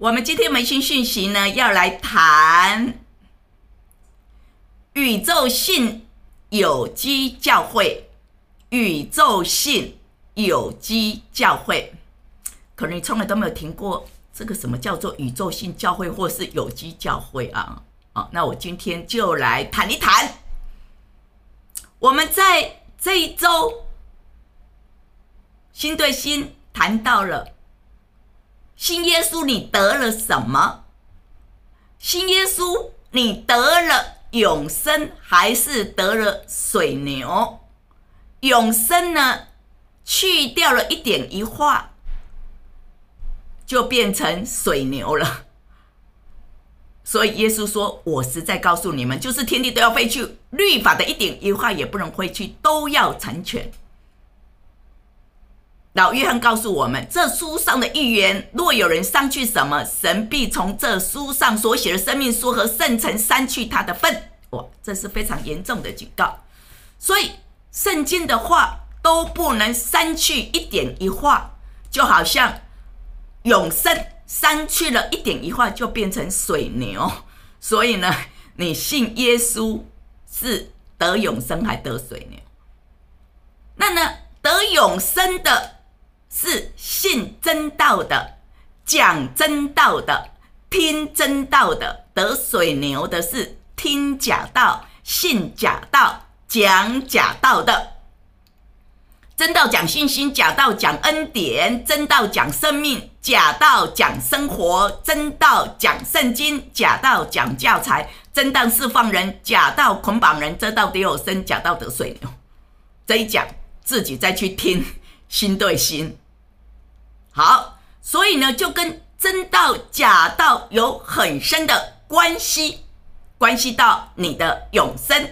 我们今天梅心讯息呢，要来谈宇宙性有机教会。宇宙性有机教会，可能你从来都没有听过这个什么叫做宇宙性教会或是有机教会啊。那我今天就来谈一谈。我们在这一周心对心谈到了信耶稣你得了什么？信耶稣你得了永生还是得了水牛？永生呢，去掉了一点一画，就变成水牛了。所以耶稣说，我实在告诉你们，就是天地都要废去，律法的一点一画也不能废去，都要成全。老约翰告诉我们，这书上的预言，若有人删去什么，神必从这书上所写的生命书和圣城删去他的份。哇，这是非常严重的警告。所以圣经的话都不能删去一点一画，就好像永生删去了一点一画就变成水牛。所以呢，你信耶稣是得永生还得水牛？那呢，得永生的是信真道的，讲真道的，听真道的；得水牛的是听假道，信假道，讲假道的。真道讲信心，假道讲恩典；真道讲生命，假道讲生活；真道讲圣经，假道讲教材；真道释放人，假道捆绑人；真道得有生，假道得水牛。这一讲自己再去听，心对心。好，所以呢，就跟真道假道有很深的关系，关系到你的永生。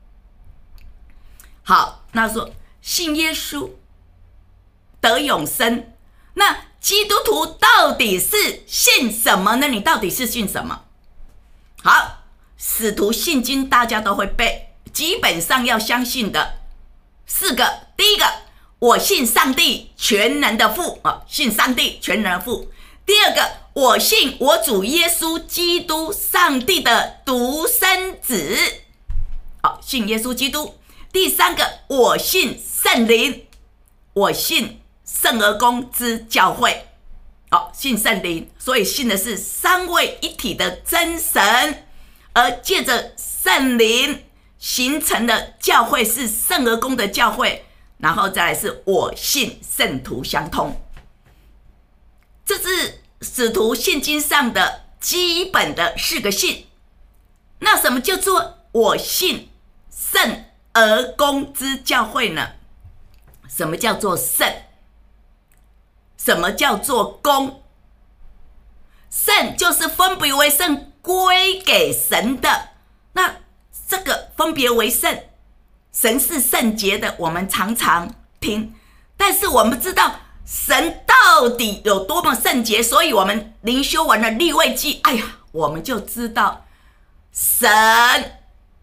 好，那说信耶稣得永生，那基督徒到底是信什么呢？你到底是信什么？好，使徒信经大家都会背，基本上要相信的4个。第一个，我信上帝全能的父，信上帝全能的父。第二个，我信我主耶稣基督上帝的独生子，信耶稣基督。第三个，我信圣灵，我信圣而公之教会。信圣灵，所以信的是三位一体的真神，而借着圣灵形成的教会是圣而公的教会。然后再来是我信圣徒相通，这是使徒信经上的基本的4个信。那什么叫做我信圣而公之教会呢？什么叫做圣？什么叫做公？圣就是分别为圣，归给神的。那这个分别为圣，神是圣洁的，我们常常听，但是我们知道神到底有多么圣洁，所以我们灵修完了利未记，我们就知道神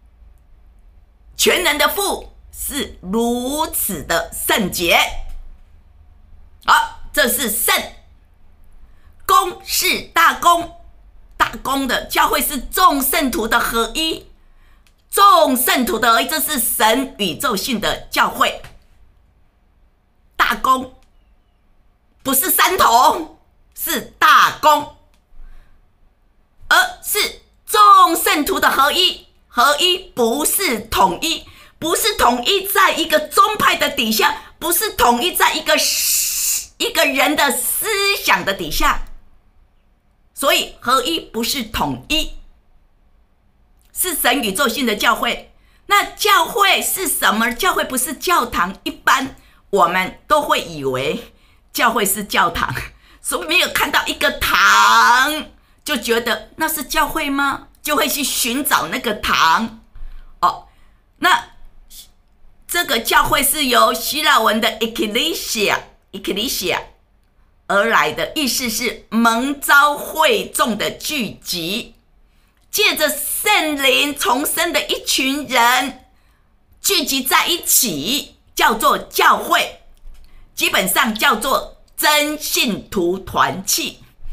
全能的父是如此的圣洁。好，这是圣。公是大公，大公的教会是众圣徒的合一，众圣徒的合一，这是神宇宙性的教会。大公不是三统，是大公，而是众圣徒的合一。合一不是统一，不是统一在一个宗派的底下，不是统一在一个人的思想的底下。所以合一不是统一，是神宇宙性的教会。那教会是什么？教会不是教堂，一般我们都会以为教会是教堂，所以没有看到一个堂就觉得那是教会吗？就会去寻找那个堂。那这个教会是由希腊文的 ecclesia 而来的，意思是蒙召会众的聚集，借着圣灵重生的一群人聚集在一起，叫做教会，基本上叫做真信徒团契。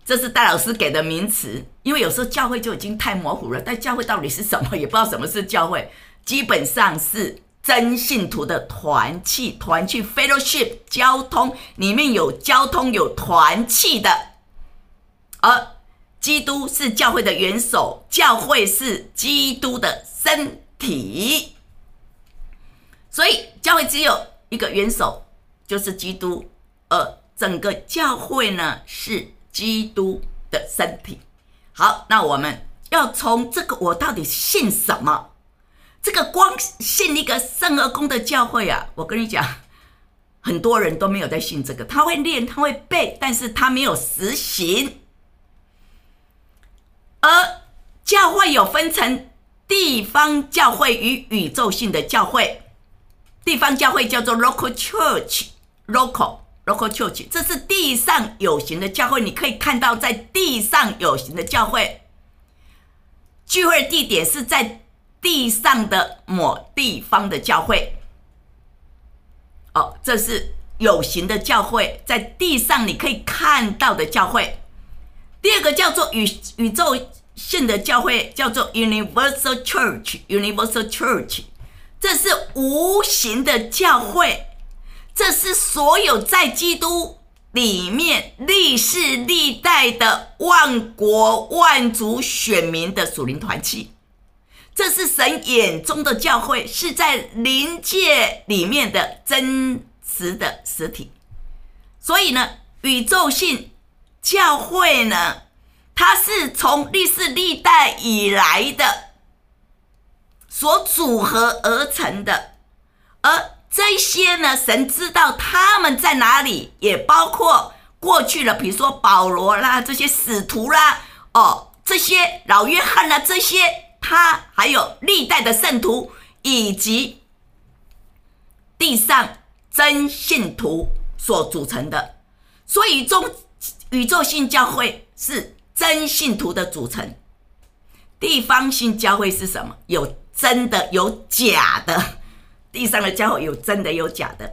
这是戴老师给的名词，因为有时候教会就已经太模糊了，但教会到底是什么也不知道什么是教会，基本上是真信徒的团契 fellowship 交通，里面有交通有团契的，而基督是教会的元首，教会是基督的身体，所以教会只有一个元首，就是基督，而整个教会呢是基督的身体。好，那我们要从这个我到底信什么，这个光信一个圣而公的教会啊，我跟你讲，很多人都没有在信这个，他会念他会背，但是他没有实行。而教会有分成地方教会与宇宙性的教会，地方教会叫做 local church，local church， 这是地上有形的教会，你可以看到在地上有形的教会，聚会地点是在地上的某地方的教会。这是有形的教会，在地上你可以看到的教会。第二个叫做宇宙性的教会，叫做 universal church， 这是无形的教会，这是所有在基督里面历世历代的万国万族选民的属灵团契，这是神眼中的教会，是在灵界里面的真实的实体。所以呢，宇宙性教会呢，它是从历世历代以来的所组合而成的，而这些呢，神知道他们在哪里，也包括过去了，比如说保罗啦，这些使徒啦，这些老约翰啦，这些他还有历代的圣徒，以及地上真信徒所组成的。所以宇宙性教会是真信徒的组成，地方性教会是什么？有真的有假的，地上的教会有真的有假的。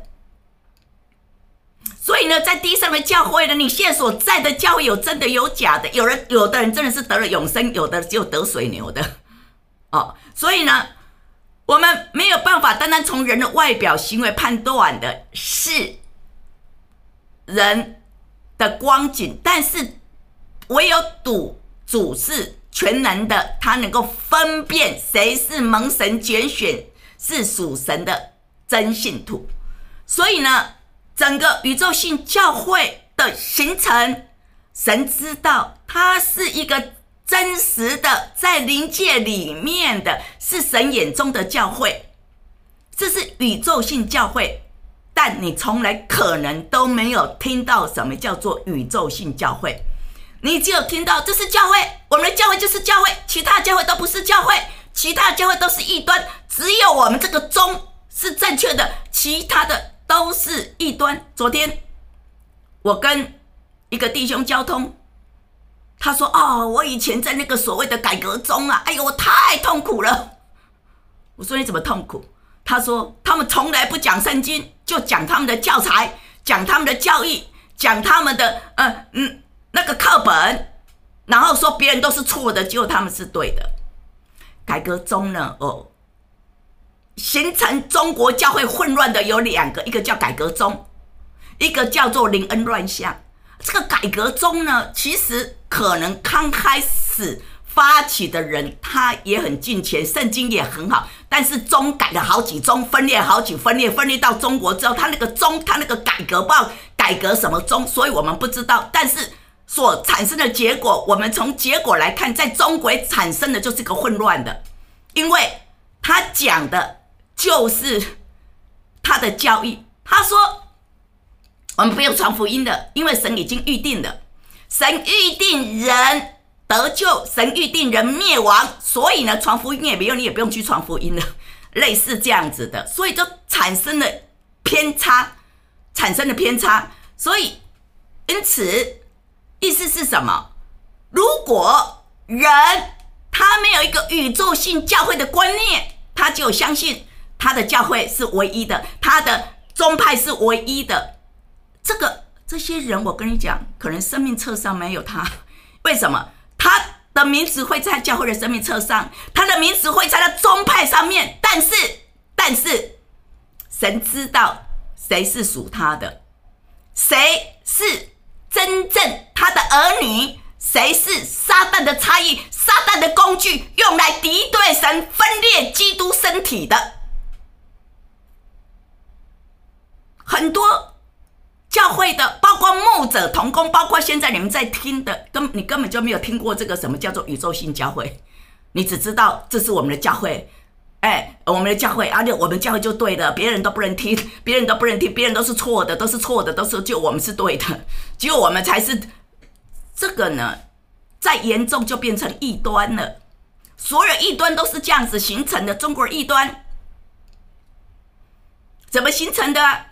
所以呢，在地上的教会呢，你现在所在的教会有真的有假的，有的人真的是得了永生，有的只有得水牛的。所以呢，我们没有办法单单从人的外表行为判断的是人的光景，但是唯有主是全能的，他能够分辨谁是蒙神拣选，是属神的真信徒。所以呢，整个宇宙性教会的形成，神知道它是一个真实的在灵界里面的，是神眼中的教会，这是宇宙性教会。但你从来可能都没有听到什么叫做宇宙性教会，你只有听到这是教会，我们的教会就是教会，其他教会都不是教会，其他教会都是异端，只有我们这个宗是正确的，其他的都是异端。昨天我跟一个弟兄交通，他说我以前在那个所谓的改革宗啊，哎呦我太痛苦了。我说你怎么痛苦？他说他们从来不讲圣经，就讲他们的教材，讲他们的教义，讲他们的那个课本，然后说别人都是错的，结果他们是对的。改革宗呢，形成中国教会混乱的有两个，一个叫改革宗，一个叫做灵恩乱象。这个改革宗呢，其实可能刚开始发起的人他也很敬虔，圣经也很好，但是宗改了好几宗，分裂好几分裂到中国之后，他那个宗，他那个改革不知道改革什么宗，所以我们不知道。但是所产生的结果，我们从结果来看，在中国产生的就是个混乱的，因为他讲的就是他的教义。他说我们不用传福音的，因为神已经预定了，神预定人得救，神预定人灭亡，所以呢传福音也没用，你也不用去传福音了，类似这样子的，所以就产生了偏差。所以因此意思是什么？如果人他没有一个宇宙性教会的观念，他就相信他的教会是唯一的，他的宗派是唯一的，这些人我跟你讲，可能生命册上没有他， 为什么？他的名字会在教会的生命册上，他的名字会在他宗派上面，但是神知道谁是属他的，谁是真正他的儿女，谁是撒旦的差役，撒旦的工具，用来敌对神、分裂基督身体的。很多教会的，包括牧者同工，包括现在你们在听的，你根本就没有听过这个什么叫做宇宙性教会，你只知道这是我们的教会，我们的教会，而且我们教会就对的，别人都不能听，别人都是错的，都是就我们是对的，只有我们才是。这个呢，再严重就变成异端了。所有异端都是这样子形成的。中国异端怎么形成的？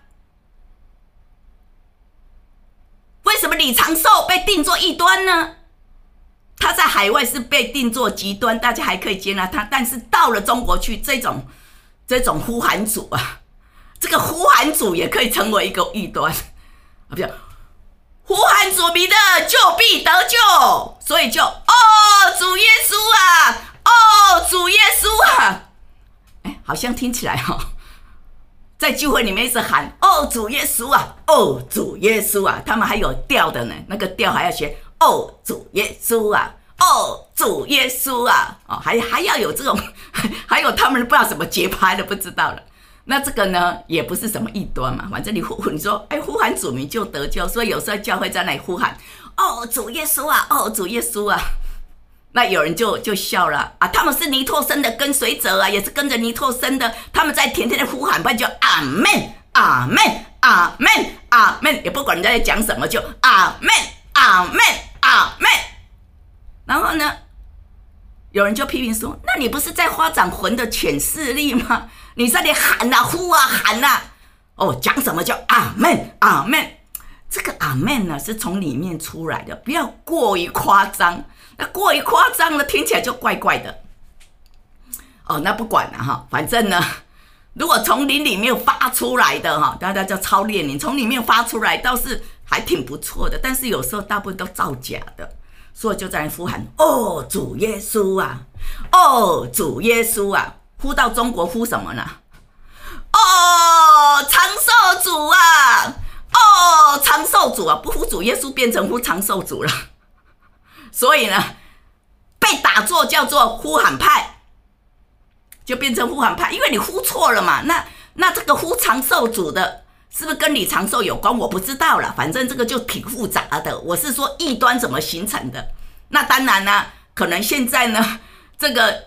为什么李长寿被定作异端呢？他在海外是被定作极端，大家还可以接纳他，但是到了中国去，这种呼喊主啊，这个呼喊主也可以成为一个异端啊，不是呼喊主名的就必得救，所以就主耶稣啊，主耶稣啊，好像听起来在聚会里面一直喊主耶稣啊，主耶稣啊，他们还有调的呢，那个调还要学主耶稣啊，主耶稣啊，还要有这种，还有他们不知道什么节拍的不知道了。那这个呢也不是什么异端嘛，反正你说呼喊主名就得救，所以有时候教会在那里呼喊主耶稣啊，主耶稣啊，那有人就笑了啊，他们是尼托生的跟随者啊，也是跟着尼托生的，他们在天天的呼喊，不然就阿们阿们阿们阿们，也不管人家在讲什么，就阿们阿们阿们。然后呢，有人就批评说，那你不是在发展魂的潜势力吗？你在那里喊啊呼啊喊啊，讲什么叫阿们阿们？这个阿们呢是从里面出来的，不要过于夸张，那过于夸张了听起来就怪怪的。那不管了反正呢，如果从灵里面发出来的大家叫超炼灵，从里面发出来倒是还挺不错的，但是有时候大部分都造假的，所以就在那呼喊主耶稣啊，主耶稣啊。呼到中国呼什么呢？长寿主啊，长寿主啊，不呼主耶稣变成呼长寿主了。所以呢，被打作叫做呼喊派，就变成呼喊派，因为你呼错了嘛。那这个呼长寿主的，是不是跟李长寿有关？我不知道了，反正这个就挺复杂的。我是说异端怎么形成的？那当然呢，可能现在呢，这个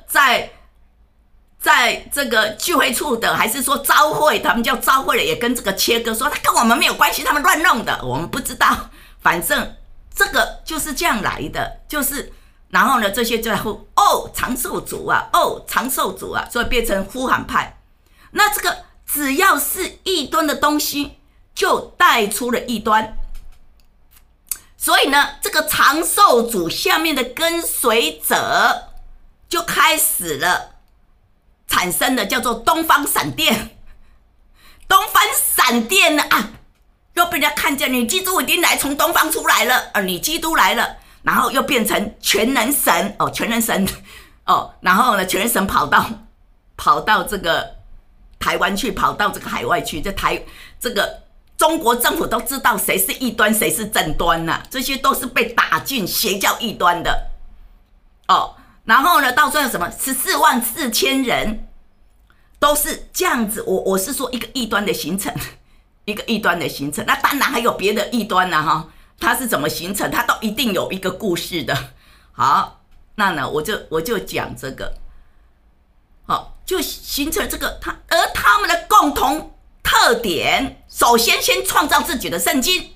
在这个聚会处的，还是说召会，他们叫召会了，也跟这个切割，说他跟我们没有关系，他们乱弄的，我们不知道。反正这个就是这样来的，就是然后呢，这些就在呼长寿主啊，长寿主啊，所以变成呼喊派。那这个只要是异端的东西，就带出了异端。所以呢，这个长寿主下面的跟随者就开始了。产生的叫做东方闪电，东方闪电呢又被人家看见你基督已经来，从东方出来了，你基督来了，然后又变成全能神全能神然后呢，全能神跑到这个台湾去，跑到这个海外去，这个中国政府都知道谁是异端，谁是正端这些都是被打进邪教异端的然后呢，到最后什么144000人都是这样子。我是说一个异端的形成，一个异端的形成。那当然还有别的异端它是怎么形成？它都一定有一个故事的。好，那呢我就讲这个，就形成这个而他们的共同特点，首先创造自己的圣经。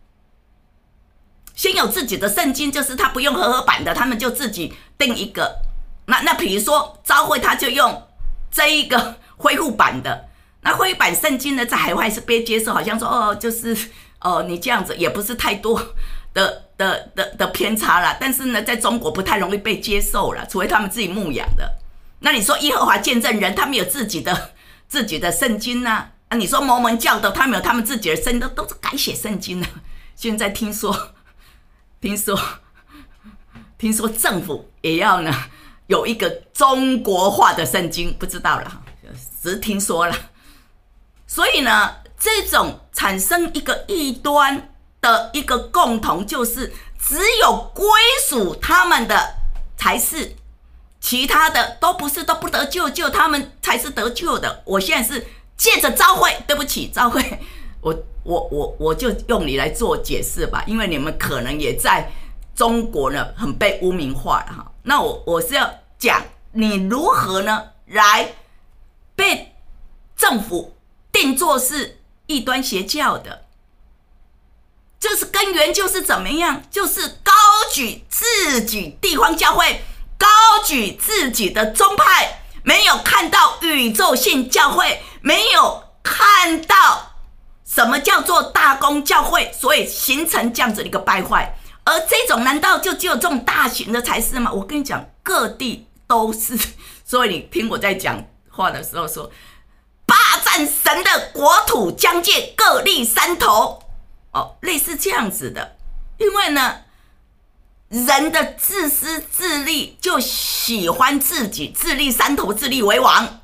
先有自己的圣经，就是他不用和合版的，他们就自己定一个。那比如说召会，他就用这一个恢复版的。那恢复版圣经呢，在海外是被接受，好像说就是你这样子也不是太多的偏差啦。但是呢，在中国不太容易被接受啦，除非他们自己牧养的。那你说耶和华见证人，他们有自己的圣经你说摩门教的，他们有他们自己的圣经，都是改写圣经现在听说听说政府也要呢有一个中国化的圣经，不知道了，只是听说了。所以呢，这种产生一个异端的一个共同，就是只有归属他们的才是，其他的都不是，都不得救，就他们才是得救的。我现在是借着召会，对不起，召会，我就用你来做解释吧，因为你们可能也在中国呢很被污名化了哈。那我是要讲你如何呢来被政府定作是异端邪教的，就是根源就是怎么样，就是高举自己地方教会，高举自己的宗派，没有看到宇宙性教会，没有看到什么叫做大公教会，所以形成这样子的一个败坏。而这种难道就只有这种大型的才是吗？我跟你讲，各地都是。所以你听我在讲话的时候说，霸占神的国土疆界，各立山头，类似这样子的。因为呢，人的自私自利，就喜欢自己自立山头，自立为王，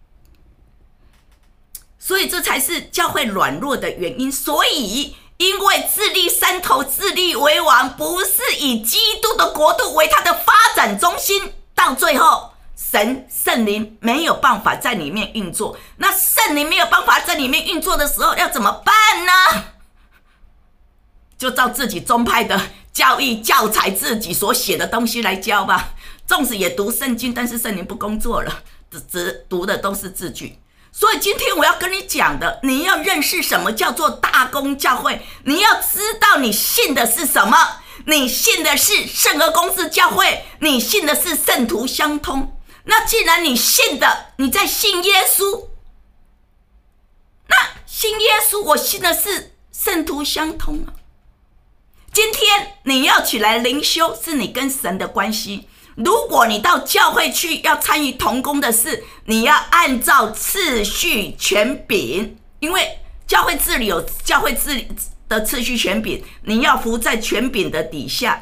所以这才是教会软弱的原因。所以因为自立山头，自立为王，不是以基督的国度为他的发展中心，到最后圣灵没有办法在里面运作。那圣灵没有办法在里面运作的时候要怎么办呢？就照自己宗派的教义教材，自己所写的东西来教吧。纵使也读圣经，但是圣灵不工作了，只读的都是字句。所以今天我要跟你讲的，你要认识什么叫做大公教会，你要知道你信的是什么。你信的是圣而公之教会，你信的是圣徒相通。那既然你信的，你在信耶稣，那信耶稣，我信的是圣徒相通啊。今天你要起来灵修，是你跟神的关系。如果你到教会去要参与同工的事，你要按照次序权柄，因为教会治理有教会治理的次序权柄，你要服在权柄的底下。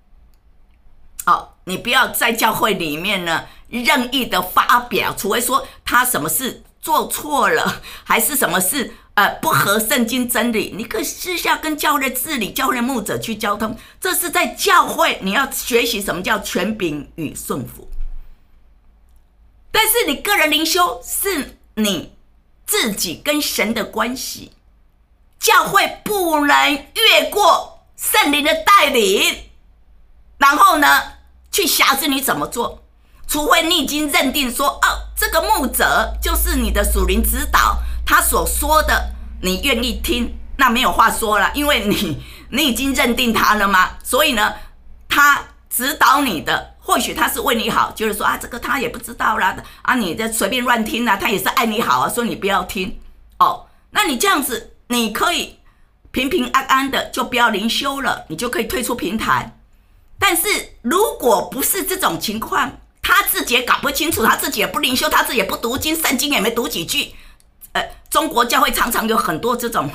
你不要在教会里面呢任意的发表，除非说他什么事做错了，还是什么事不合圣经真理，你可以私下跟教会的治理、教会的牧者去交通。这是在教会你要学习什么叫权柄与顺服。但是你个人灵修是你自己跟神的关系，教会不能越过圣灵的带领，然后呢去辖制你怎么做。除非你已经认定说，这个牧者就是你的属灵指导，他所说的你愿意听，那没有话说了，因为你已经认定他了嘛。所以呢，他指导你的，或许他是为你好，就是说这个他也不知道啦，你在随便乱听啦，他也是爱你好啊，说你不要听那你这样子，你可以平平安安的就不要灵修了，你就可以退出平台。但是如果不是这种情况，他自己也搞不清楚，他自己也不灵修，他自己也不读经，圣经也没读几句。中国教会常常有很多这种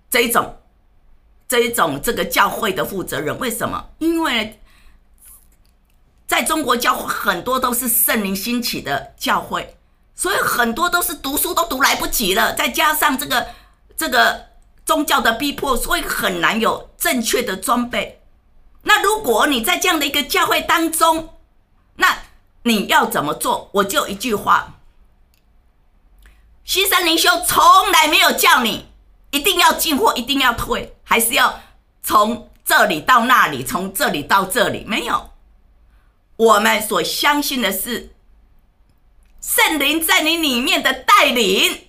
这个教会的负责人，为什么？因为在中国教会很多都是圣灵兴起的教会，所以很多都是读书都读来不及了，再加上这个宗教的逼迫，所以很难有正确的装备。那如果你在这样的一个教会当中，那你要怎么做？我就一句话，西山灵修从来没有叫你一定要进或一定要退，还是要从这里到那里，从这里到这里，没有。我们所相信的是圣灵在你里面的带领。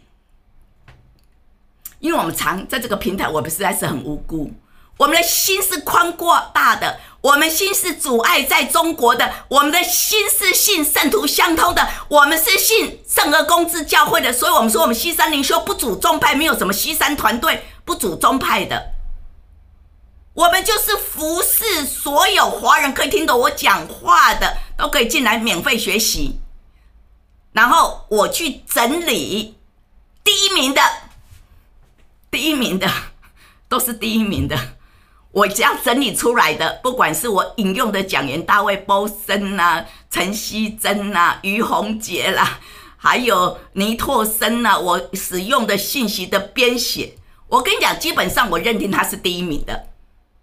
因为我们常在这个平台，我们实在是很无辜，我们的心是宽阔大的，我们心是阻碍在中国的，我们的心是信圣徒相通的，我们是信圣而公之教会的。所以我们说我们西山灵修不主宗派，没有什么西山团队不主宗派的，我们就是服侍所有华人可以听懂我讲话的，都可以进来免费学习，然后我去整理第一名的都是第一名的， 我只要整理出来的，不管是我引用的讲员大卫·波森啦、陈希珍啦、于宏杰啦，还有尼拓森啦，我使用的信息的编写，我跟你讲，基本上我认定他是第一名的。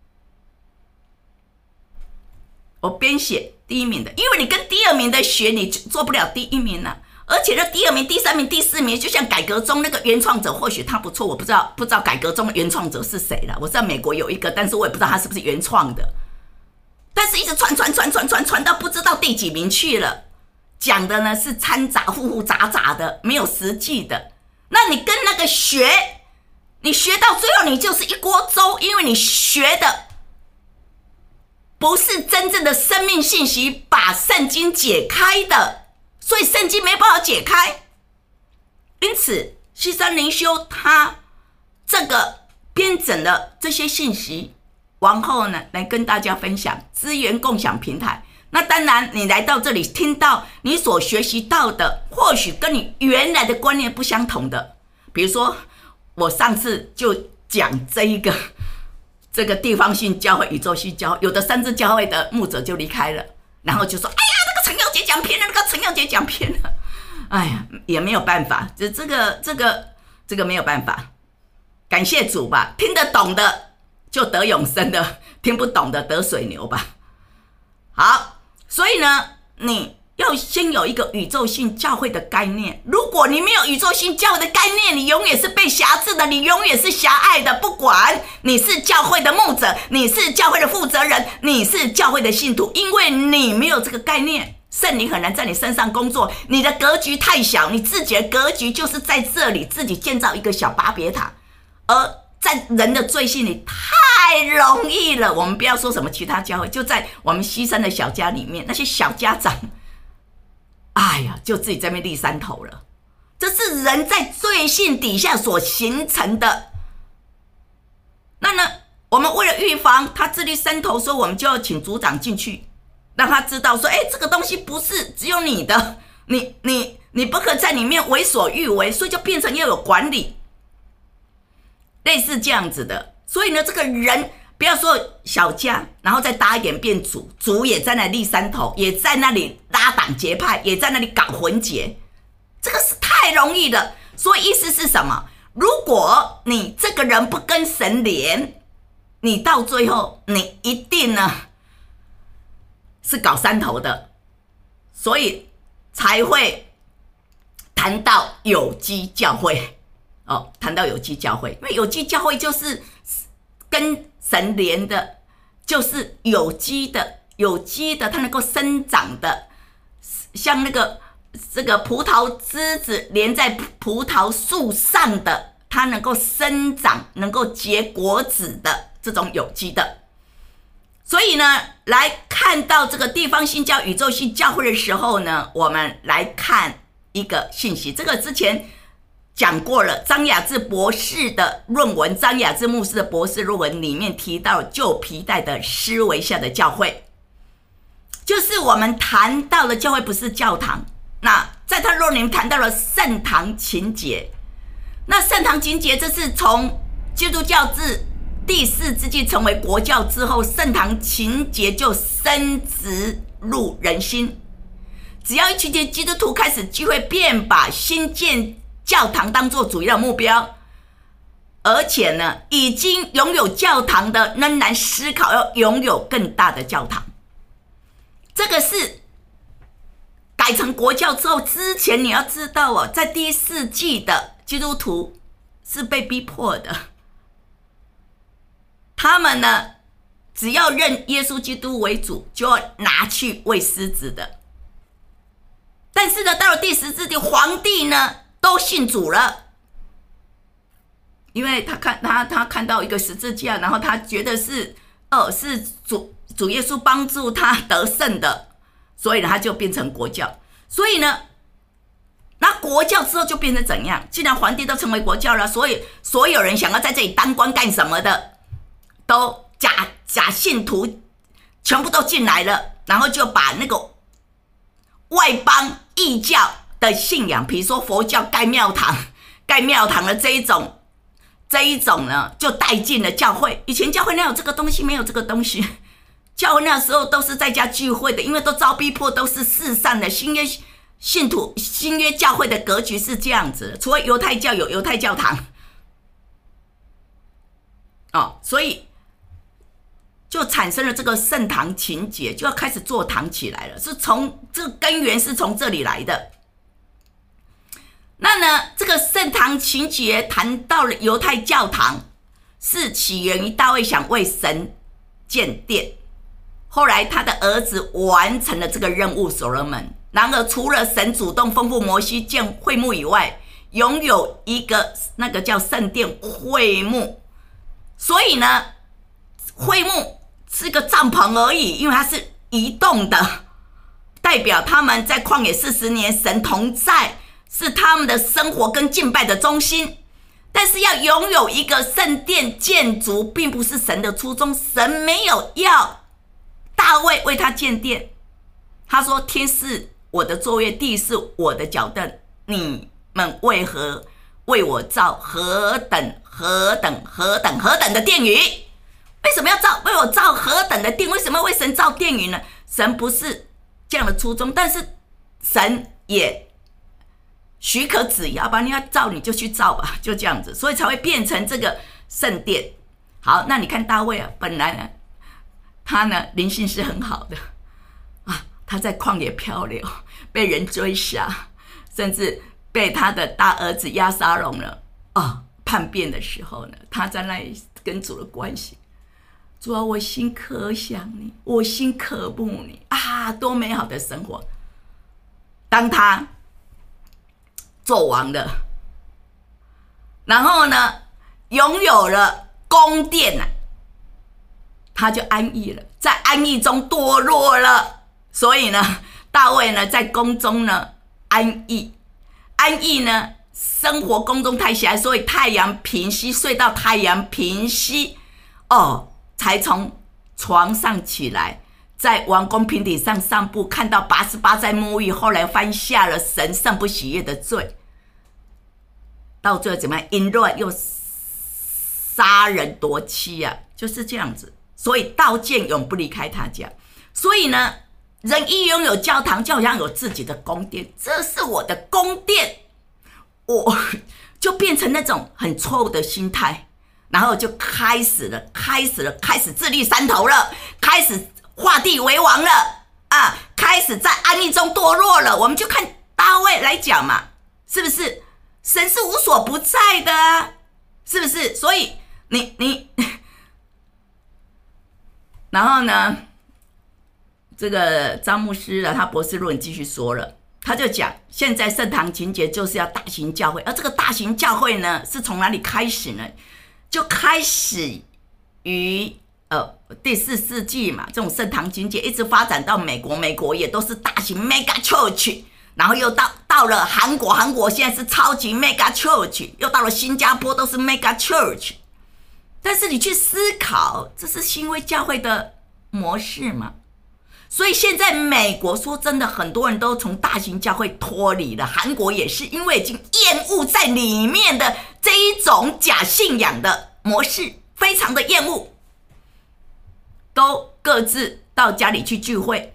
我编写第一名的，因为你跟第二名的学，你做不了第一名啊。而且那第二名、第三名、第四名，就像改革中那个原创者，或许他不错，我不知道改革中的原创者是谁了。我知道美国有一个，但是我也不知道他是不是原创的。但是一直传到不知道第几名去了，讲的呢是掺杂糊杂的，没有实际的。那你跟那个学，你学到最后你就是一锅粥，因为你学的不是真正的生命信息，把圣经解开的。所以圣经没办法解开，因此西山灵修他这个编整了这些信息，往后呢来跟大家分享资源共享平台。那当然你来到这里听到你所学习到的，或许跟你原来的观念不相同的，比如说我上次就讲这个地方性教会、宇宙性教会，有的三支教会的牧者就离开了，然后就说：“哎呀，那个陈耀杰讲偏了，那个陈耀杰讲偏了。”哎呀，也没有办法，这个没有办法。感谢主吧，听得懂的就得永生的，听不懂的得水牛吧。好，所以呢，你要先有一个宇宙性教会的概念。如果你没有宇宙性教会的概念，你永远是被辖制的，你永远是狭隘的。不管你是教会的牧者，你是教会的负责人，你是教会的信徒，因为你没有这个概念，圣灵很难在你身上工作。你的格局太小，你自己的格局就是在这里自己建造一个小巴别塔，而在人的罪性里太容易了。我们不要说什么其他教会，就在我们牺牲的小家里面，那些小家长，哎呀，就自己在那边立山头了。这是人在罪性底下所形成的。那呢，我们为了预防他自立山头，所以我们就要请组长进去，让他知道说，这个东西不是只有你的，你不可在里面为所欲为，所以就变成要有管理，类似这样子的。所以呢，这个人不要说小家，然后再大一点变主，主也在那立山头，也在那里拉党结派，也在那里搞混结，这个是太容易了。所以意思是什么？如果你这个人不跟神连，你到最后你一定呢是搞山头的，所以才会谈到有机教会谈到有机教会，因为有机教会就是跟神连的，就是有机的，它能够生长的，像这个葡萄枝子连在葡萄树上的，它能够生长，能够结果子的这种有机的。所以呢，来看到这个地方性教宇宙性教会的时候呢，我们来看一个信息，这个之前讲过了，张雅志博士的论文，张雅志牧师的博士论文里面提到旧皮带的思维下的教会，就是我们谈到的教会不是教堂。那在他论文里面谈到了圣堂情节，那圣堂情节这是从基督教自第四世纪成为国教之后，圣堂情节就深植入人心。只要一群基督徒开始聚会，便把新建教堂当作主要的目标，而且呢，已经拥有教堂的仍然思考要拥有更大的教堂。这个是改成国教之后，之前你要知道在第一世纪的基督徒是被逼迫的，他们呢，只要认耶稣基督为主，就要拿去喂狮子的。但是呢，到了第10世纪，皇帝呢都信主了，因为他看到一个十字架，然后他觉得是主耶稣帮助他得胜的，所以呢他就变成国教。所以呢，那国教之后就变成怎样？既然皇帝都成为国教了，所以所有人想要在这里当官干什么的，都假信徒全部都进来了，然后就把那个外邦异教的信仰，比如说佛教盖庙堂的这一种这一种呢，就带进了教会。以前教会哪有这个东西？没有这个东西。教会那时候都是在家聚会的，因为都遭逼迫，都是世上的。新约信徒、新约教会的格局是这样子的，除了犹太教有犹太教堂，所以就产生了这个圣堂情节，就要开始做堂起来了。是从这个根源是从这里来的。那呢，这个圣堂情节谈到了犹太教堂，是起源于大卫想为神建殿，后来他的儿子完成了这个任务，所罗门。然而，除了神主动吩咐摩西建会幕以外，拥有一个那个叫圣殿会幕，所以呢，会幕是个帐篷而已，因为它是移动的，代表他们在旷野40年，神同在，是他们的生活跟敬拜的中心。但是要拥有一个圣殿建筑，并不是神的初衷，神没有要大卫为他建殿。他说：天是我的座位，地是我的脚凳，你们为何为我造何等的殿宇？为什么要为我造何等的殿？为什么为神造殿宇呢？神不是这样的初衷，但是神也许可旨意，好吧，你要造你就去造吧，就这样子，所以才会变成这个圣殿。好，那你看大卫啊，本来呢，他呢灵性是很好的啊，他在旷野漂流，被人追杀，甚至被他的大儿子押沙龙了叛变的时候呢，他在那里跟主的关系，主啊，我心可想你，我心渴慕你啊，多美好的生活。当他做王了，然后呢，拥有了宫殿他就安逸了，在安逸中堕落了。所以呢，大卫呢在宫中呢安逸呢，生活宫中太喜爱，所以太阳平息，睡到太阳平息才从床上起来，在王宫平顶上散步，看到88在沐浴，后来犯下了神甚不喜悦的罪，到最后怎么样？淫乱又杀人夺妻就是这样子。所以刀剑永不离开他家。所以呢，人一拥有教堂，就好像有自己的宫殿，这是我的宫殿，我就变成那种很错误的心态，然后就开始自立山头了，开始画地为王了开始在安逸中堕落了。我们就看大卫来讲嘛，是不是神是无所不在的是不是？所以你然后呢，这个张牧师他博士论文继续说了，他就讲现在圣堂情节就是要大型教会，而这个大型教会呢是从哪里开始呢？就开始于第4世纪嘛，这种圣堂情节一直发展到美国也都是大型 mega church， 然后又到了韩国现在是超级 mega church， 又到了新加坡都是 mega church。但是你去思考，这是新约教会的模式吗？所以现在美国说真的，很多人都从大型教会脱离了，韩国也是，因为已经厌恶在里面的这一种假信仰的模式，非常的厌恶，都各自到家里去聚会。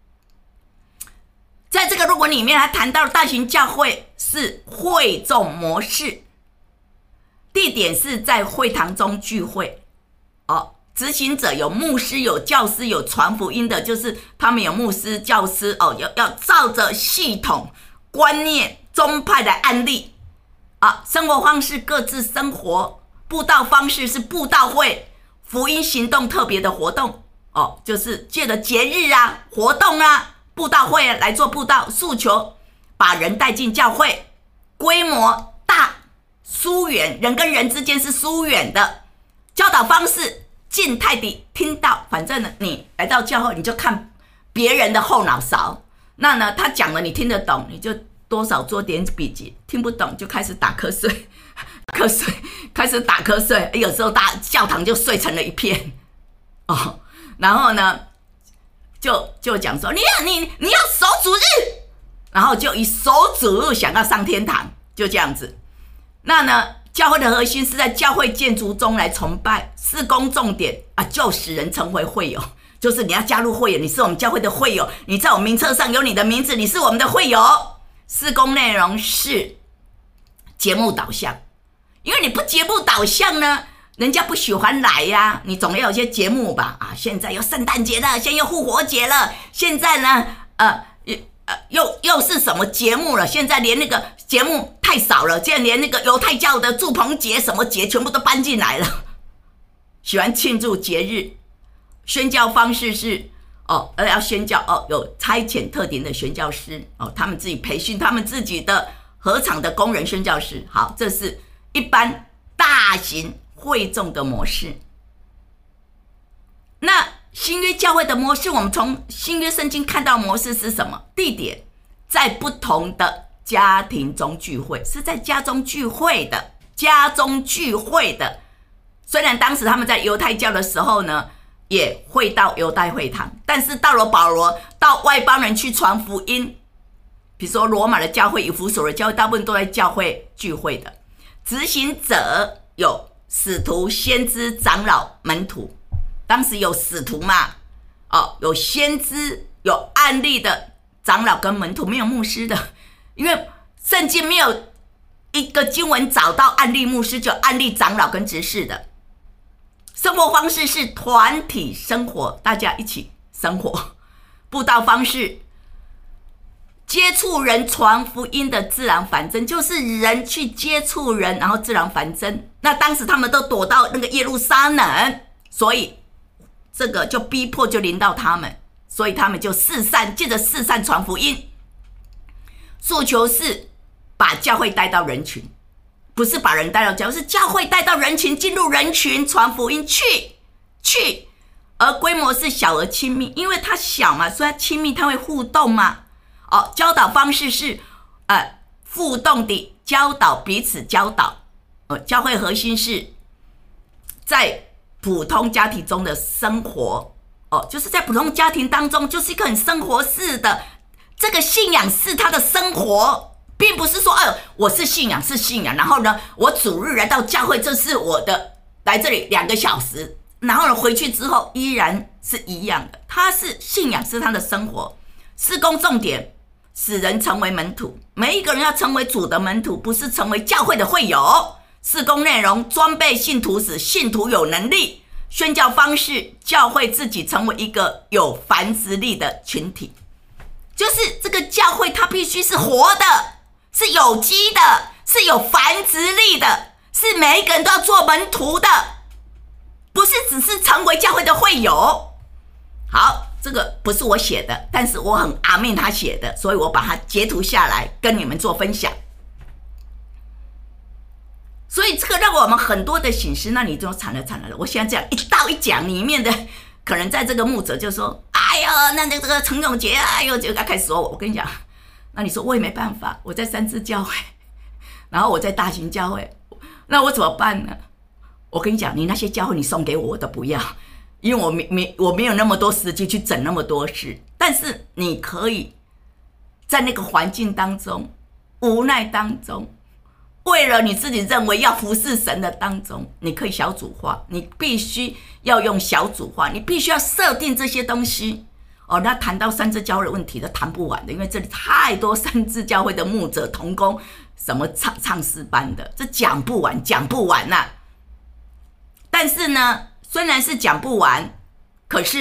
在这个论文里面还谈到大型教会是会众模式，地点是在会堂中聚会执行者有牧师、有教师、有传福音的，就是他们有牧师、教师要照着系统、观念、宗派的案例生活方式各自生活，布道方式是布道会、福音行动特别的活动就是借着节日活动布道会来做布道，诉求把人带进教会，规模大、疏远，人跟人之间是疏远的，教导方式静态地听到，反正呢，你来到教会你就看别人的后脑勺，那呢他讲了你听得懂，你就多少做点笔记，听不懂就开始打瞌睡，开始打瞌睡，有时候教堂就睡成了一片然后呢就讲说你要守主日，然后就以守主日想要上天堂，就这样子。那呢教会的核心是在教会建筑中来崇拜，事工重点就使人成为会友，就是你要加入会友，你是我们教会的会友，你在我名册上有你的名字，你是我们的会友。事工内容是节目导向，因为你不节目导向呢，人家不喜欢来呀，你总要有些节目吧。现在有圣诞节了，现在又复活节了，现在呢又是什么节目了？现在连那个节目太少了，现在连那个犹太教的祝棚节什么节全部都搬进来了。喜欢庆祝节日，宣教方式是要宣教有差遣特定的宣教师他们自己培训他们自己的合场的工人宣教师。好，这是一般大型会众的模式。那新约教会的模式，我们从新约圣经看到模式是什么？地点在不同的家庭中聚会，是在家中聚会的，家中聚会的。虽然当时他们在犹太教的时候呢，也会到犹太会堂，但是到了保罗到外邦人去传福音，比如说罗马的教会、以弗所的教会，大部分都在教会聚会的。执行者有使徒、先知、长老、门徒。当时有使徒嘛，有先知，有案例的长老跟门徒，没有牧师的，因为圣经没有一个经文找到案例牧师，就有案例长老跟执事的。生活方式是团体生活，大家一起生活。布道方式，接触人传福音的自然繁增，就是人去接触人，然后自然繁增。那当时他们都躲到那个耶路撒冷，所以这个就逼迫就临到他们，所以他们就四散，借着四散传福音。诉求是把教会带到人群，不是把人带到教会，是教会带到人群，进入人群传福音去。而规模是小而亲密，因为它小嘛，所以它亲密，它会互动嘛。教导方式是互动的教导，彼此教导。教会核心是在普通家庭中的生活，就是在普通家庭当中，就是一个很生活式的，这个信仰是他的生活，并不是说我是信仰是信仰，然后呢我主日来到教会，这是我的来这里2个小时，然后呢回去之后依然是一样的。他是信仰是他的生活，事工重点使人成为门徒，每一个人要成为主的门徒，不是成为教会的会友。事工内容装备信徒，使信徒有能力。宣教方式，教会自己成为一个有繁殖力的群体，就是这个教会它必须是活的，是有机的，是有繁殖力的，是每一个人都要做门徒的，不是只是成为教会的会友。好，这个不是我写的，但是我很阿们他写的，所以我把它截图下来跟你们做分享。所以这个让我们很多的省思，那你就惨了。我现在这样一道一讲，里面的可能在这个牧者就说：“哎呦，那这个陈永杰，哎呦，就开始说我。”我跟你讲，那你说我也没办法，我在三支教会，然后我在大型教会，那我怎么办呢？我跟你讲，你那些教会你送给我，我都不要，因为我没有那么多时间去整那么多事。但是你可以在那个环境当中，无奈当中。为了你自己认为要服侍神的当中，你可以小组化，你必须要用小组化，你必须要设定这些东西。那谈到三支教会的问题都谈不完的，因为这里太多三支教会的牧者同工，什么唱诗班的，这讲不完啊。但是呢，虽然是讲不完，可是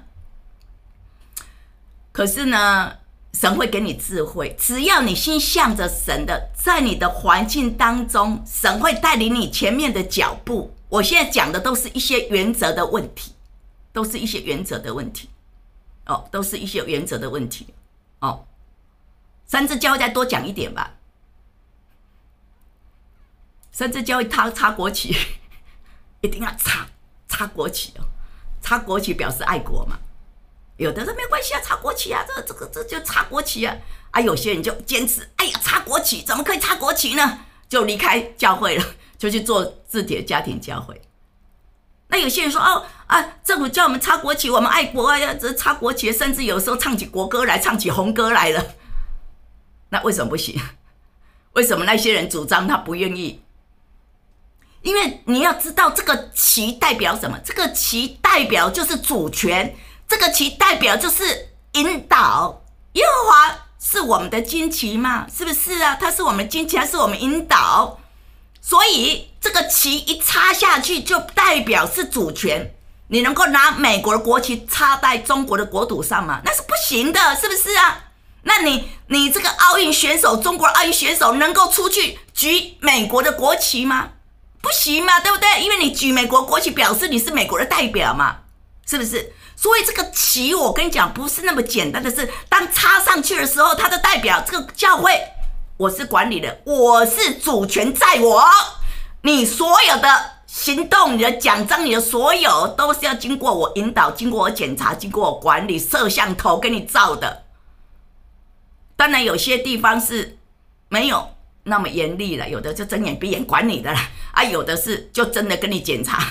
呢，神会给你智慧，只要你心向着神的，在你的环境当中，神会带领你前面的脚步。我现在讲的都是一些原则的问题，三支教会再多讲一点吧。三支教会插国旗，一定要插国旗插国旗表示爱国嘛。有的人没关系啊，插国旗啊，这就插国旗啊。有些人就坚持，哎呀，插国旗怎么可以插国旗呢？就离开教会了，就去做自己的家庭教会。那有些人说，政府叫我们插国旗，我们爱国啊，这插国旗，甚至有时候唱起国歌来，唱起红歌来了。那为什么不行？为什么那些人主张他不愿意因为你要知道这个旗代表什么，这个旗代表就是主权，这个旗代表就是引导。耶和华是我们的旌旗嘛，是不是啊？他是我们的旌旗，他是我们引导，所以这个旗一插下去就代表是主权。你能够拿美国的国旗插在中国的国土上吗？那是不行的，是不是啊？那你这个奥运选手，中国的奥运选手能够出去举美国的国旗吗？不行嘛，对不对？因为你举美国国旗表示你是美国的代表嘛，是不是？所以这个旗我跟你讲不是那么简单的事，当插上去的时候，它的代表这个教会我是管理的，我是主权在我，你所有的行动，你的奖章，你的所有都是要经过我引导，经过我检查，经过我管理，摄像头给你照的。当然有些地方是没有那么严厉了，有的就睁眼闭眼管你的了啊，有的是就真的跟你检查。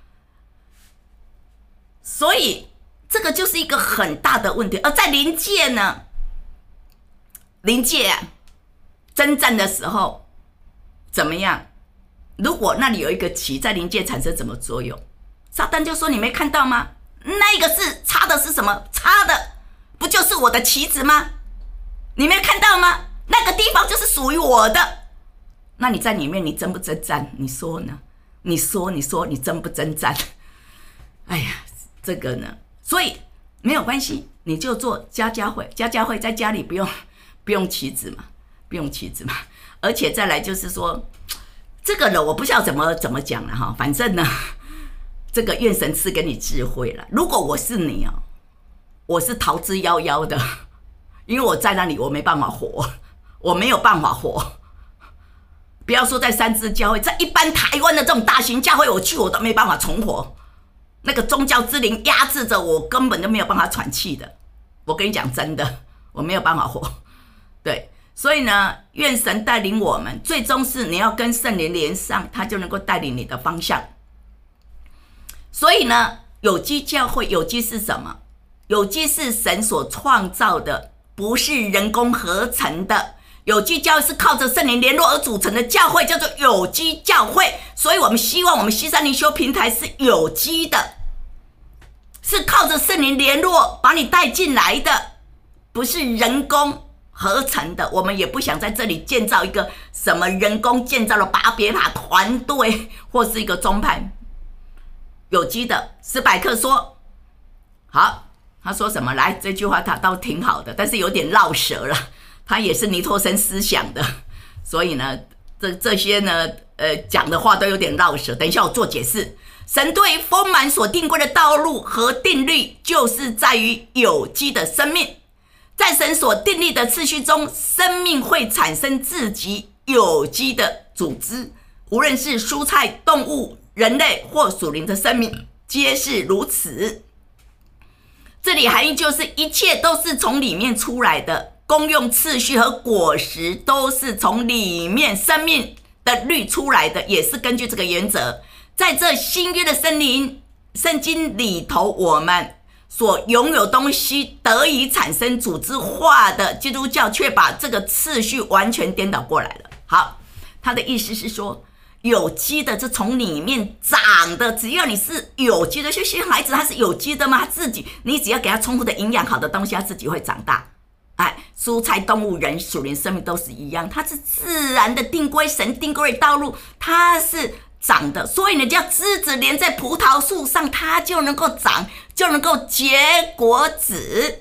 所以这个就是一个很大的问题。而在临界呢，临界啊，征战的时候怎么样？如果那里有一个旗在临界产生什么作用？撒旦就说你没看到吗？那个是插的是什么？插的不就是我的旗子吗？你没看到吗？那个地方就是属于我的。那你在里面你征不征战？你说呢？你说你征不征战？哎呀，这个呢，所以没有关系，你就做家会，家会在家里不用旗子嘛，不用旗子嘛。而且再来就是说，这个呢，我不知道怎么讲了哈，反正呢，这个愿神赐给你智慧了。如果我是你哦，我是逃之夭夭的，因为我在那里我没办法活，我没有办法活。不要说在三支教会，在一般台湾的这种大型教会，我去我都没办法存活。那个宗教之灵压制着我，根本就没有办法喘气的。我跟你讲真的，我没有办法活。对，所以呢，愿神带领我们，最终是你要跟圣灵连上，他就能够带领你的方向。所以呢，有机教会，有机是什么？有机是神所创造的，不是人工合成的。有机教会是靠着圣灵联络而组成的教会，叫做有机教会。所以我们希望我们西山灵修平台是有机的，是靠着圣灵联络把你带进来的，不是人工合成的。我们也不想在这里建造一个什么人工建造的巴别塔团队或是一个宗派。有机的，史百克说好，他说什么？来，这句话他倒挺好的，但是有点绕舌了。他也是尼托生思想的，所以呢，这些呢，讲的话都有点绕舌。等一下我做解释。神对丰满所定规的道路和定律，就是在于有机的生命。在神所定立的次序中，生命会产生自己有机的组织，无论是蔬菜、动物、人类或属灵的生命，皆是如此。这里含义就是一切都是从里面出来的。功用次序和果实都是从里面生命的律出来的，也是根据这个原则。在这新约的圣经里头，我们所拥有东西得以产生组织化的基督教，却把这个次序完全颠倒过来了。好，他的意思是说，有机的是从里面长的，只要你是有机的，就像孩子他是有机的吗？他自己，你只要给他充足的营养好的东西，他自己会长大。蔬菜、动物、人、属灵生命都是一样，它是自然的定规，神定规的道路，它是长的。所以你只要枝子连在葡萄树上，它就能够长，就能够结果子。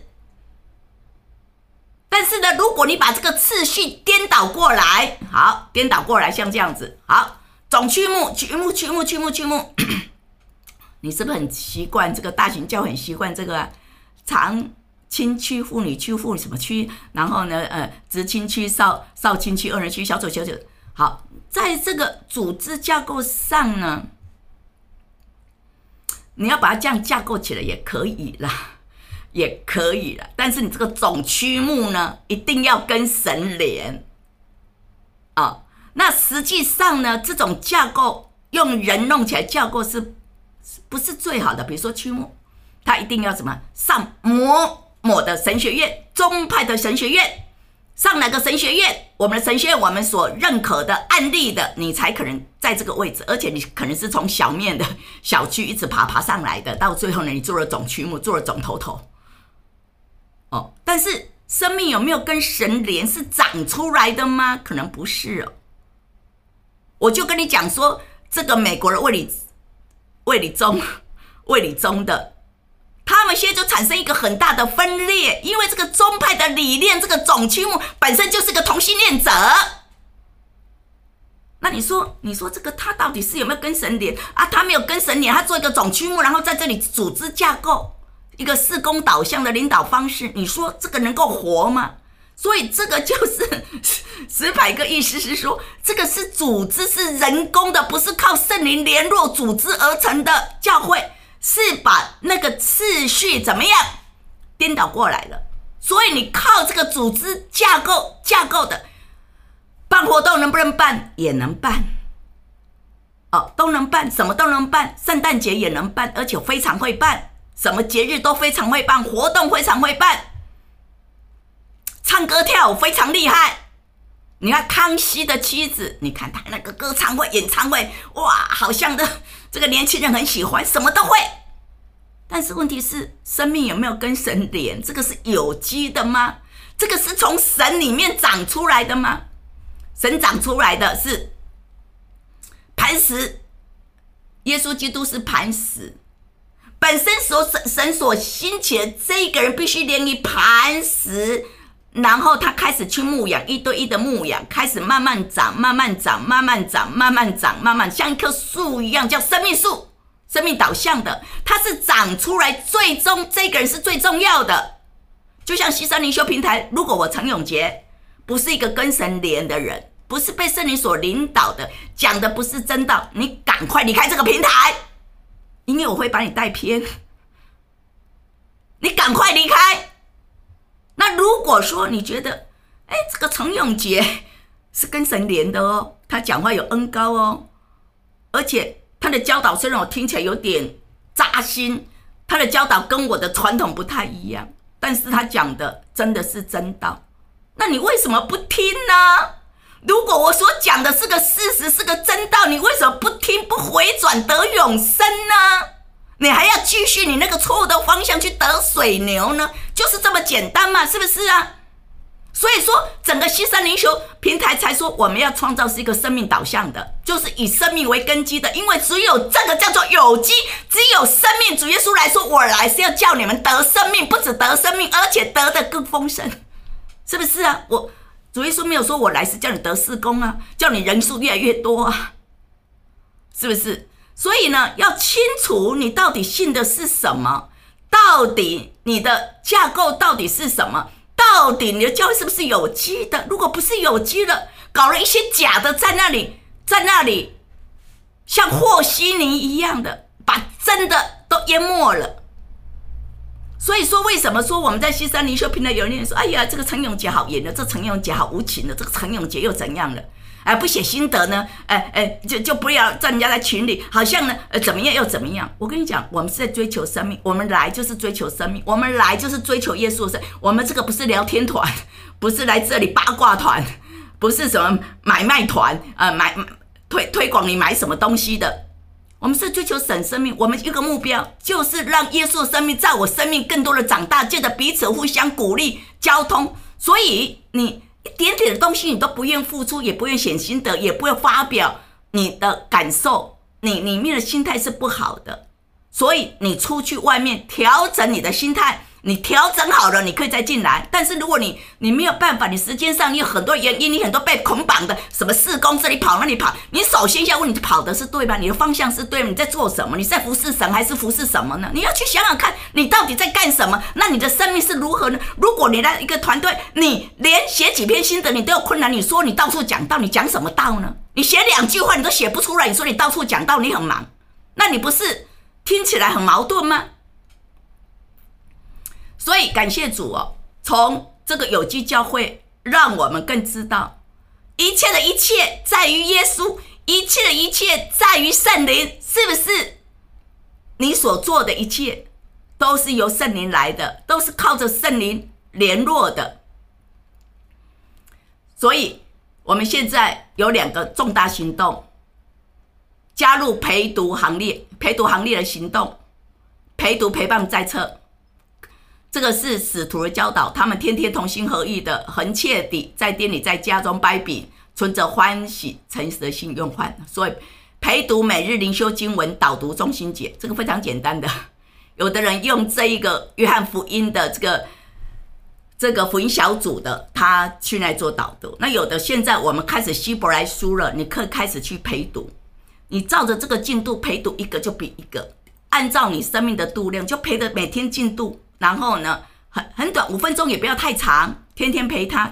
但是呢，如果你把这个次序颠倒过来，好，颠倒过来像这样子，好，总区目，你是不是很习惯这个大型教很习惯这个长亲区、妇女区、妇女什么区，然后呢，直亲区、少亲区、二人区、小组。好，在这个组织架构上呢，你要把它这样架构起来也可以啦，但是你这个总区目呢，一定要跟神连啊。那实际上呢，这种架构用人弄起来架构是不是最好的？比如说区目，它一定要什么上某的神学院，宗派的神学院， 上哪个神学院，我们的神学院我们所认可的案例的，你才可能在这个位置，而且你可能是从小面的小区一直爬上来的，到最后呢，你做了总区牧，做了总头头。但是生命有没有跟神连，是长出来的吗？可能不是哦。我就跟你讲说，这个美国的卫理宗的，他们现在就产生一个很大的分裂，因为这个宗派的理念，这个总区牧本身就是个同性恋者。那你说这个他到底是有没有跟神连啊？他没有跟神连，他做一个总区牧，然后在这里组织架构一个事工导向的领导方式，你说这个能够活吗？所以这个就是石牌哥意思是说，这个是组织，是人工的，不是靠圣灵联络组织而成的教会，是把那个次序怎么样颠倒过来了。所以你靠这个组织架构的办活动能不能办？也能办都能办，什么都能办，圣诞节也能办，而且非常会办，什么节日都非常会办，活动非常会办，唱歌跳舞非常厉害。你看康熙的妻子，你看他那个歌唱会演唱会，哇，好像的这个年轻人很喜欢，什么都会。但是问题是，生命有没有跟神连？这个是有机的吗？这个是从神里面长出来的吗？神长出来的是磐石，耶稣基督是磐石，本身神所兴起的这个人必须连于磐石，然后他开始去牧养，一对一的牧养，开始慢慢长，慢慢长，慢慢长，慢慢长，慢慢像一棵树一样，叫生命树，生命导向的，它是长出来，最终这个人是最重要的。就像西山灵修平台，如果我陈永杰不是一个跟神连的人，不是被圣灵所领导的，讲的不是真道，你赶快离开这个平台，因为我会把你带偏，你赶快离开。那如果说你觉得这个陈永杰是跟神连的哦，他讲话有恩高哦，而且他的教导虽然我听起来有点扎心，他的教导跟我的传统不太一样，但是他讲的真的是真道，那你为什么不听呢？如果我所讲的是个事实，是个真道，你为什么不听，不回转得永生呢？你还要继续你那个错误的方向去得水牛呢？就是这么简单嘛，是不是啊？所以说整个西山灵修平台才说我们要创造是一个生命导向的，就是以生命为根基的，因为只有这个叫做有机，只有生命。主耶稣来说，我来是要叫你们得生命，不只得生命，而且得的更丰盛，是不是啊？主耶稣没有说我来是叫你得事工啊，叫你人数越来越多啊，是不是？所以呢，要清楚你到底信的是什么，到底你的架构到底是什么，到底你的教会是不是有机的？如果不是有机的，搞了一些假的在那里像和稀泥一样的，把真的都淹没了。所以说为什么说我们在西山灵修平台有人说，哎呀，这个陈永杰好严的，这陈永杰好无情的，这个陈永杰又怎样了？不写心得呢？就不要叫人家在群里，好像呢怎么样又怎么样？我跟你讲，我们是在追求生命，我们来就是追求生命，我们来就是追求耶稣的生。我们这个不是聊天团，不是来这里八卦团，不是什么买卖团，推广你买什么东西的。我们是追求神生命，我们一个目标就是让耶稣的生命在我生命更多的长大，借着彼此互相鼓励交通。所以你一点点的东西你都不愿付出，也不愿显心得，也不愿发表你的感受，你里面的心态是不好的。所以你出去外面调整你的心态，你调整好了，你可以再进来。但是如果你没有办法，你时间上你有很多原因，你很多被捆绑的，什么事工这里跑那里跑，你首先要问你跑的是对吧？你的方向是对吗？你在做什么？你在服侍神还是服侍什么呢？你要去想想看，你到底在干什么？那你的生命是如何呢？如果你的一个团队，你连写几篇心得你都有困难，你说你到处讲道，你讲什么道呢？你写2句话你都写不出来，你说你到处讲道，你很忙，那你不是听起来很矛盾吗？所以感谢主哦，从这个有机教会让我们更知道，一切的一切在于耶稣，一切的一切在于圣灵，是不是？你所做的一切都是由圣灵来的，都是靠着圣灵联络的。 所以我们现在有2个重大行动，加入陪读行列的行动，陪读陪伴在侧。这个是使徒的教导，他们天天同心合意的，恒切地在店里在家中掰饼，存着欢喜诚实的心用饭。所以陪读每日灵修经文导读中心节，这个非常简单的。有的人用这一个约翰福音的这个福音小组的，他去那做导读。那有的现在我们开始希伯来书了，你可以开始去陪读，你照着这个进度陪读一个就比一个，按照你生命的度量就陪的每天进度，然后呢很短，5分钟也不要太长，天天陪他。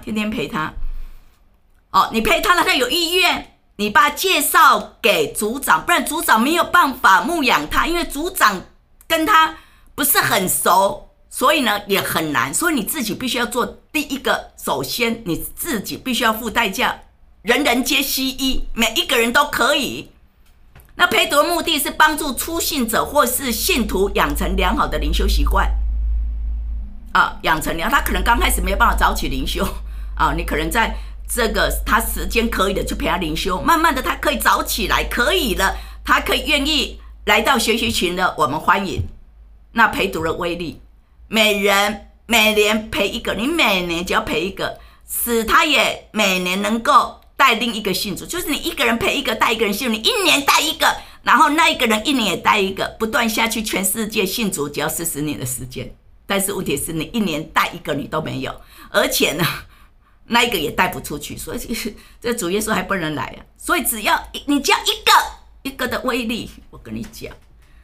你陪他了，他有意愿，你把他介绍给组长，不然组长没有办法牧养他，因为组长跟他不是很熟，所以呢也很难。所以你自己必须要做第一个，首先你自己必须要付代价，人人皆悉医，每一个人都可以。那陪读的目的是帮助初信者或是信徒养成良好的灵修习惯养成良好，他可能刚开始没有办法早起灵修你可能在这个他时间可以的就陪他灵修，慢慢的他可以早起来，可以了，他可以愿意来到学习群的，我们欢迎。那陪读的威力，每年陪一个，你每年只要陪一个，使他也每年能够带另一个信主，就是你一个人陪一个，带一个人信主，你1年带一个，然后那一个人1年也带一个，不断下去，全世界信主只要40年的时间。但是问题是你1年带一个你都没有，而且呢那一个也带不出去，所以这主耶稣还不能来所以你只要一个的威力，我跟你讲，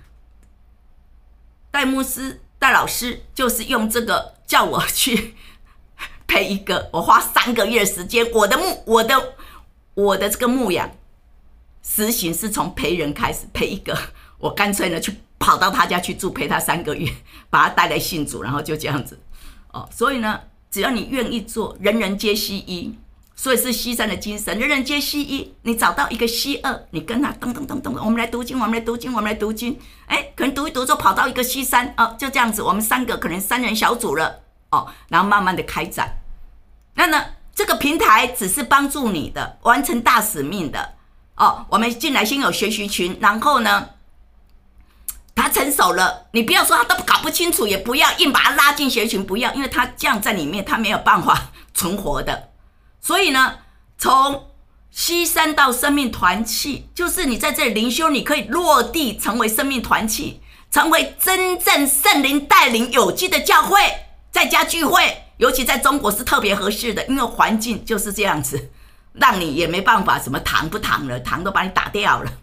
带牧师带老师就是用这个叫我去陪一个，我花3个月的时间，我的这个牧养实行是从陪人开始，陪一个，我干脆呢去跑到他家去住，陪他3个月，把他带来信主，然后就这样子所以呢只要你愿意做，人人皆悉医，所以是西山的精神，人人皆悉医。你找到一个西二，你跟他咚，我们来读经，可能读一读就跑到一个西山就这样子，我们3个可能3人小组了然后慢慢的开展。那呢，这个平台只是帮助你的完成大使命的我们进来先有学习群，然后呢他成熟了，你不要说他都搞不清楚，也不要硬把他拉进学群，不要，因为他这样在里面他没有办法存活的。所以呢，从西山到生命团契，就是你在这里灵修，你可以落地成为生命团契，成为真正圣灵带领有机的教会，在家聚会，尤其在中国是特别合适的，因为环境就是这样子，让你也没办法什么堂不堂了，堂都把你打掉了。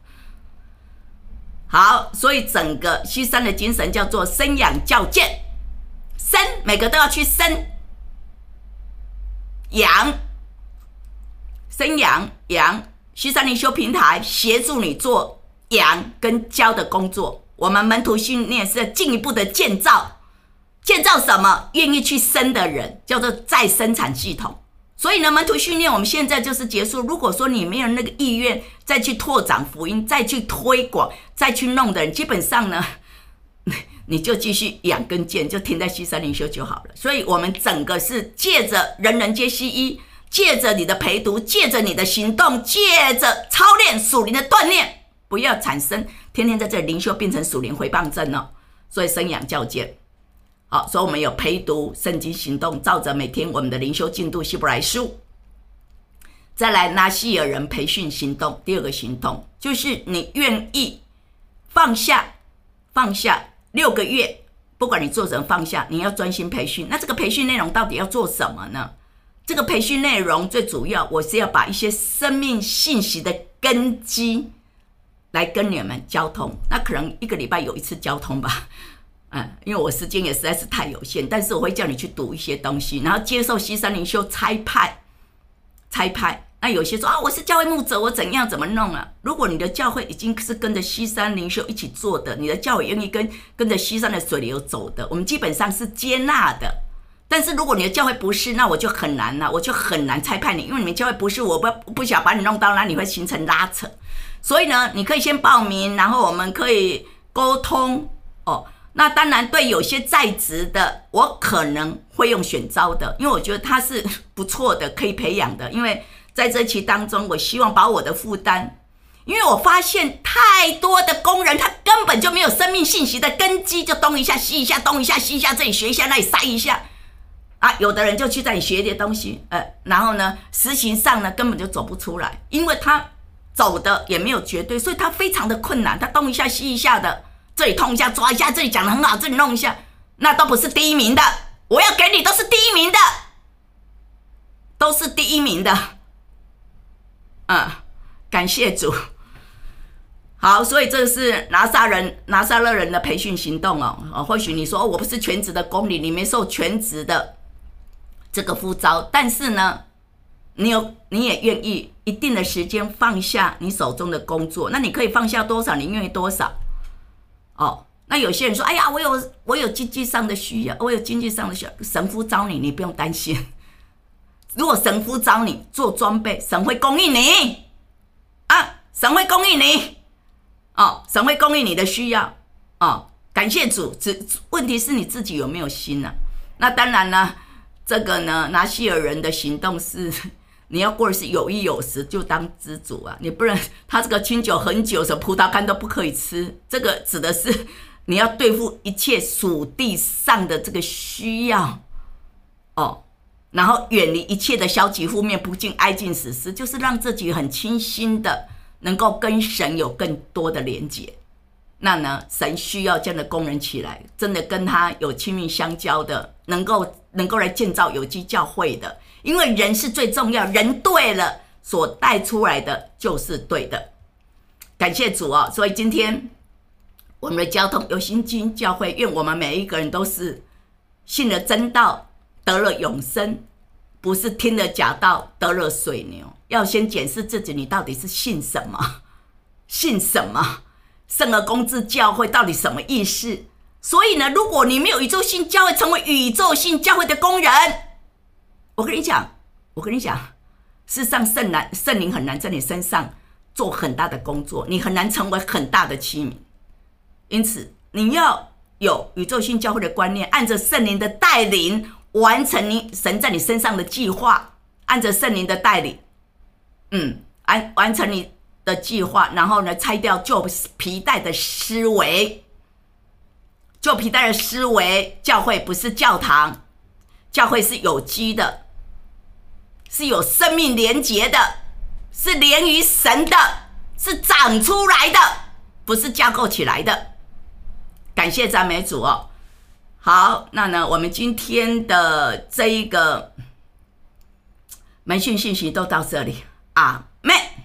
好，所以整个西山的精神叫做生养教建，生每个都要去生养西山灵修平台协助你做养跟教的工作。我们门徒训练是进一步的建造什么？愿意去生的人，叫做再生产系统。所以呢，门徒训练我们现在就是结束。如果说你没有那个意愿再去拓展福音，再去推广，再去弄的人，基本上呢你就继续养跟建，就停在西山灵修就好了。所以我们整个是借着人人皆悉医，借着你的陪读，借着你的行动，借着操练属灵的锻炼，不要产生天天在这里灵修变成属灵回谤症所以生养教建。好，所以我们有陪读圣经行动，照着每天我们的灵修进度希伯来书。再来拿西尔人培训行动，第2个行动就是你愿意放下6个月，不管你做什么放下，你要专心培训。那这个培训内容到底要做什么呢？这个培训内容最主要，我是要把一些生命信息的根基来跟你们交通。那可能1个礼拜有1次交通吧，因为我时间也实在是太有限，但是我会叫你去读一些东西，然后接受西山灵修差派。那有些说我是教会牧者，我怎么弄如果你的教会已经是跟着西山灵修一起做的，你的教会愿意跟着西山的水流走的，我们基本上是接纳的。但是如果你的教会不是，那我就很难差派你，因为你们教会不是，我不想把你弄到那里会形成拉扯。所以呢，你可以先报名，然后我们可以沟通那当然对有些在职的，我可能会用选招的，因为我觉得他是不错的，可以培养的。因为在这期当中，我希望把我的负担，因为我发现太多的工人他根本就没有生命信息的根基，就东一下西一下，东一下西一下，这里学一下，那里塞一下啊。有的人就去这里学一点东西，然后呢，实行上呢根本就走不出来，因为他走的也没有绝对，所以他非常的困难，他东一下西一下的。这里通一下抓一下，这里讲得很好，这里弄一下，那都不是第一名的。我要给你都是第一名的，都是第一名的。感谢主。好，所以这是拿撒勒人的培训行动哦。或许你说我不是全职的公理，你没受全职的这个呼召，但是呢，你也愿意一定的时间放下你手中的工作，那你可以放下多少，你愿意多少？那有些人说，哎呀，我有经济上的需要，我有经济上的需要，神呼召你，你不用担心。如果神呼召你做装备，神会供应你神会供应你神会供应你的需要感谢主。问题是你自己有没有心啊？那当然呢，这个呢，拿西尔人的行动是你要过的是有衣有食，就当知足啊！你不能他这个清酒很久，什么葡萄干都不可以吃，这个指的是你要对付一切属地上的这个需要然后远离一切的消极负面，不敬哀敬死尸，就是让自己很清新的，能够跟神有更多的连结。那呢，神需要这样的工人起来，真的跟他有亲密相交的，能够来建造有机教会的。因为人是最重要，人对了，所带出来的就是对的。感谢主所以今天我们的交通有心经教会，愿我们每一个人都是信了真道，得了永生，不是听了假道，得了水牛。要先检视自己，你到底是信什么？信什么？圣而公之教会到底什么意思？所以呢，如果你没有宇宙性教会，成为宇宙性教会的工人，我跟你讲，事实上圣灵很难在你身上做很大的工作，你很难成为很大的器皿。因此，你要有宇宙性教会的观念，按着圣灵的带领，完成神在你身上的计划，按着圣灵的带领，完成你的计划，然后呢，拆掉旧皮带的思维。旧皮带的思维，教会不是教堂，教会是有机的，是有生命连结的，是连于神的，是长出来的，不是架构起来的。感谢赞美主好，那呢，我们今天的这一个门讯信息都到这里，阿们。